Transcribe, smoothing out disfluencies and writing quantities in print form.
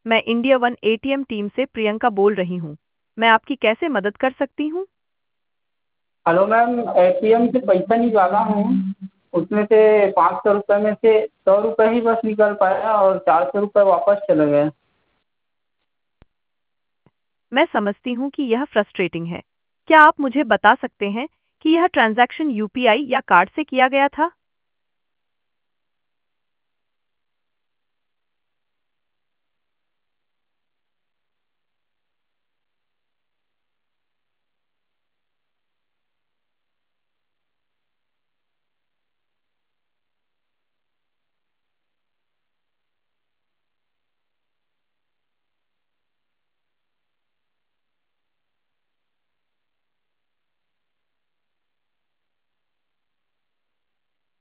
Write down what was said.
मैं India one ATM team से प्रियंका बोल रही हूँ। मैं आपकी कैसे मदद कर सकती हूँ? हेलो मैम, एटीएम से पैसा निकाला हूँ। उसमें से 500 रुपये में से 100 रुपये ही बस निकल पाया और 400 रुपये वापस चले गए। मैं समझती हूँ कि यह फ्रस्ट्रेटिंग है। क्या आप मुझे बता सकते हैं कि यह ट्रांजैक्शन यूपीआई या कार्ड से किया गया था?